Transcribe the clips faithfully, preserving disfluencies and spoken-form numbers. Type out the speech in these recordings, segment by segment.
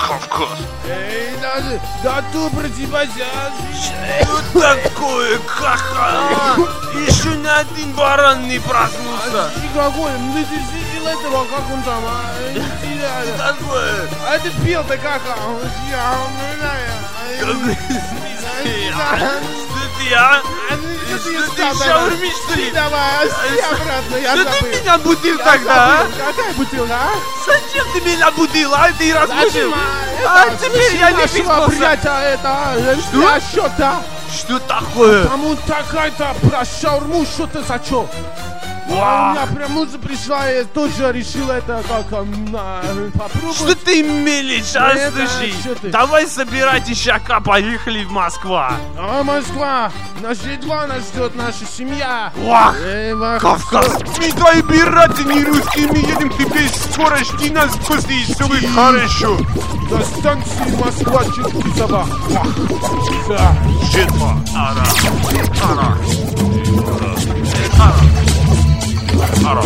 Кавказ. Эй, да, да ты про тебя сейчас. Что такое, кака? Еще ни один баран не проснулся. Какой? Ну ты видел этого, как он там, а? Что такое? А ты пил-то как? Что ты, а? Что ты шаурмишь, что ли? Давай, обратно, я забыл. Что ты меня будил тогда, а? Какая бутылка, а? Зачем ты меня будил, а? Ты разбудил. А теперь я не пискался. Что? Что да? Что такое? Там он такая-то про шаурму, что-то зачем? А у меня прям муза пришла, я тоже решил это как на, попробовать. Что ты мелешь, а? Слушай, давай собирайте щака, поехали в Москву. А, Москва, нас едва нас ждет наша семья. Вах, Кавказ. Мы твои пираты не русские, мы едем к тебе скоро, жди нас после, все будет хорошо. До станции Москва, Черкизова. Да. Жетва, ара, ара, ара. Ара.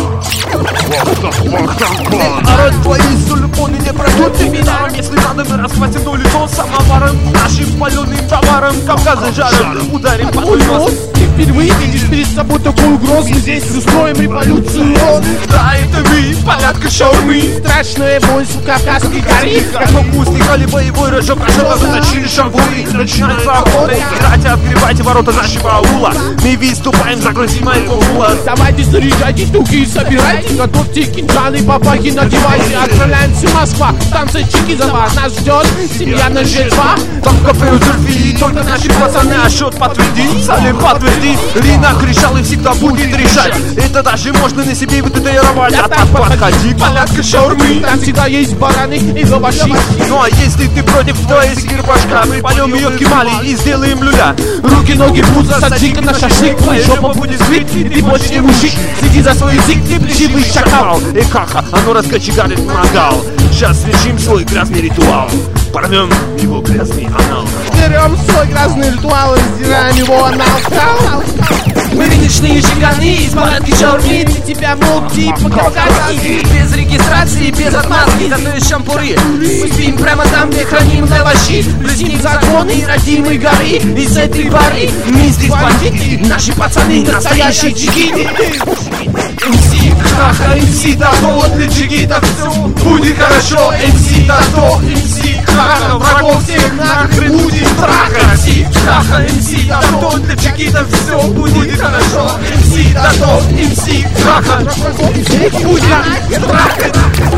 Ара, твои сулипоны не пройдут ты меня. Если надо, мы расхватим то лицо самоваром, нашим паленым товаром. Кавказа жаром, ударим по твой нос. Теперь вы видишь перед собой такую угрозу. Здесь устроим революцию. Да, это вы, порядка шаурмы. Страшная боль в Кавказской горе. Какой вкусный хали боевой рожок, ожога заточили шампуры. Начинается охота, играйте, открывайте ворота нашего аула. Мы выступаем за красивого мула. Давайте заряжайте штуки, собирайте, готовьте кинжалы, бабахи надевайте. Отправляемся в Москву, станция Черкизова. Нас ждет семья на жетва. Там в кафе у Зульфии только наши пацаны, а счет подтверди, Салим подтверди. Ринок решал и всегда будет решать. Это даже можно на себе вытатуировать. А так подходи, порядка шаурмы. Там всегда есть бараны и лаваши. Ну а если ты против, то есть кирпашка. Мы пойдем ее кемали и сделаем люля. Руки, ноги, пузо, саджи-ка на шашлык. Твоя жопа будет сбить, и ты больше не мужик. Следи за свой язык, ты плешивый шакал. И как оно раскочегарит нагал. Сейчас свершим свой грязный ритуал. Порвем его грязный анал. Берем свой грязный ритуал и сдираем его анал. Мы рыночные жиганы из порядки шаурмы. Ты тебя мог типа кавказский. Без регистрации, без отмазки, зато из шампуры. Мы спим прямо там, где храним лаваши. Блюстим законы родимой горы. Из этой поры мы здесь бандиты. Наши пацаны настоящие джигиты. МС Каха, МС Тато, для джигитов все будет хорошо. МС Тато, МС Каха, врагов всех нахрен будем трахать. МС Каха, МС Тато, для джигитов все будет хорошо. МС Тато, МС Каха, будем трахать.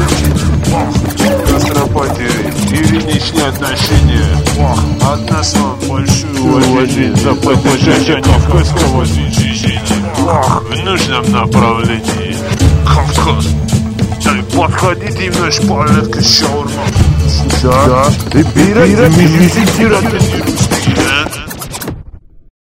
Гастропатии и личные отношения. От нас вам большое уважение за поддержание кавказского движения в нужном направлении. Кавказ, дай подходите в наш порядок шаурма. Да, да, и пираты,